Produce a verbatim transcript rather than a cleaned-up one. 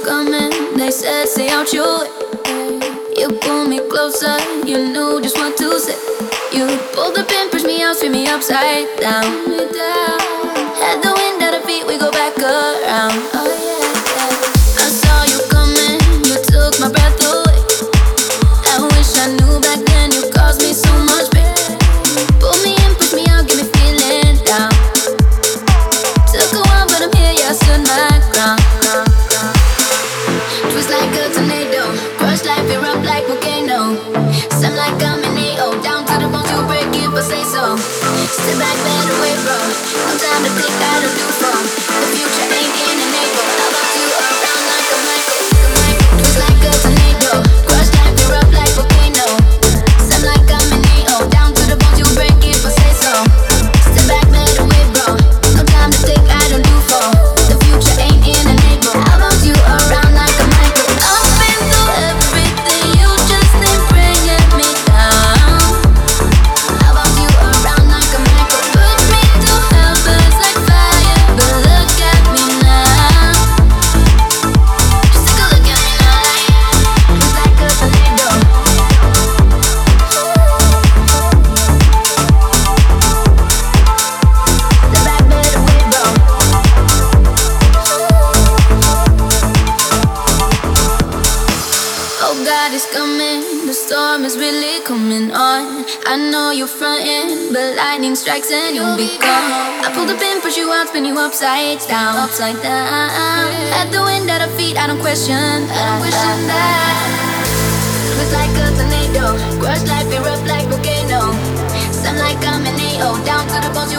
coming, they said stay out your way. You pulled me closer, you knew just what to say. You pulled the pin, pushed me out, spin me upside down. Had the wind at our feet, we go back around. Oh yeah, yeah. I saw you coming, you took my breath away. I wish I knew back then you caused me so much pain. Pull me in, push me out, get me feeling down. Took a while, but I'm here, yeah, I stood my ground. Twist like a tornado, crush life, erupt like volcano. Sound like I'm in A O, down to the bones, you break if I say so. Step back, better way, bro. No time to think, I don't do phone. The future ain't in an able. I'll bounce you around like a Michael. Twist like a tornado, crush life, erupt like volcano. Sound like I'm in A O, down to the bones, you break if I say so. Step back, better way, bro. No time to think, I don't do phone. The future ain't in an able. I'll bounce you around like a Michael. I've been through everything, you just ain't bringing me down. I'll bounce you around like a Michael. Put me through hell, burns like fire, but look at me now. Just take a look at me now. Just like a tornado. Step back, better way, bro. Oh God, it's coming, the storm is really coming on. I know you're frontin', but lightning strikes and you'll be gone. I pull the pin, push you out, spin you upside down, upside down. At the wind at our feet, I don't question, I don't question that. Twist like a tornado, crush life, erupt like volcano. Sound like I'm in A O, down to the bones, you